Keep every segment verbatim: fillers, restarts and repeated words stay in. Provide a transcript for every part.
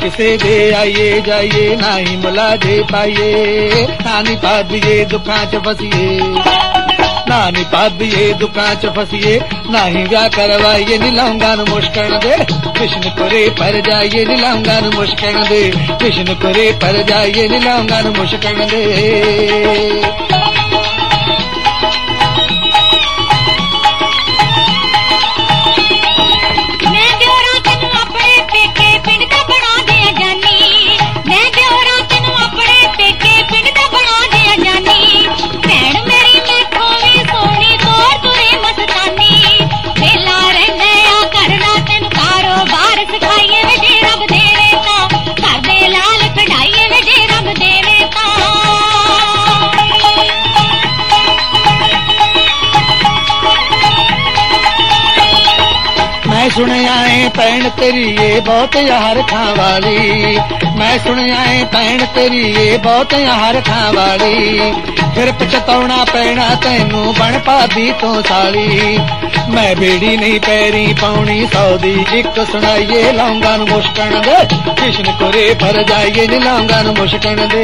ਕਿਸੇ ਦੇ ਆਈਏ ਜਾਈਏ ਨਾਹੀਂ ਮੁਲਾਜੇ ਪਾਈਏ ਨਾਨੀ ਭਾਬੀਏ ਦੁੱਖਾਂ ਚ ਫਸੀਏ ਨਾਨੀ ਭਾਬੀਏ ਦੁੱਖਾਂ ਚ ਫਸੀਏ ਨਾਹੀਂ ਵਿਆਹ ਕਰਵਾਈਏ ਨੀ ਲੌਂਗਾਂ ਨੂੰ ਮੁਸ਼ਕਣ ਦੇ ਕਿਸ਼ਨਪੁਰੇ ਪਰ ਜਾਈਏ ਨੀ ਲੌਂਗਾਂ ਨੂੰ ਮੁਸ਼ਕਣ ਦੇ ਕਿਸ਼ਨਪੁਰੇ ਪਰ ਜਾਈਏ ਨੀ ਲੌਂਗਾਂ ਨੂੰ ਮੁਸ਼ਕਣ ਦੇ मैं सुनिया है भैन तेरी ये बहुत यार खां वाली मैं सुनिया है भैन तेरी ये बहुत यार खां वाली फिर पछताउणा पैना तैनू बन भाभी तो साली मैं बेड़ी नहीं पैरी पाउनी सौदी एक सुनाइए लौंगा नू मुश्कण दे किशनपुरे पर जाइए नी लौंगा नू मुश्कण दे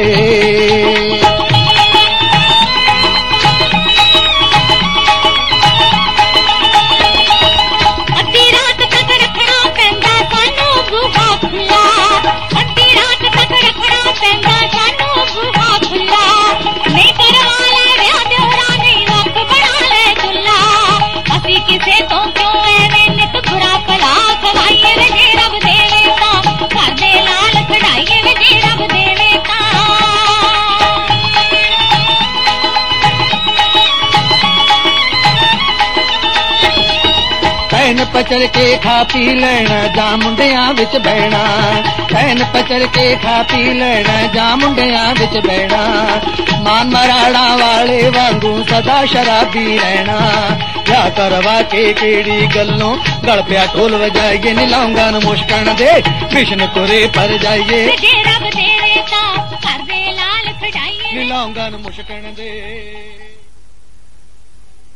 भैन पचड़ के खा पी लेना जा मुंडिया विच बहना भैन पचड़ के खा पी लेना जा मुंडिया विच बहना मान मराड़ा वाले वांगू सदा शराबी रहना या करवा के केड़ी गल्लों गल पिया ढोल बजाइए नी लौंगा नू मुश्कण दे किशनपुरे पर जाइए नी लौंगा नू मुश्कण दे।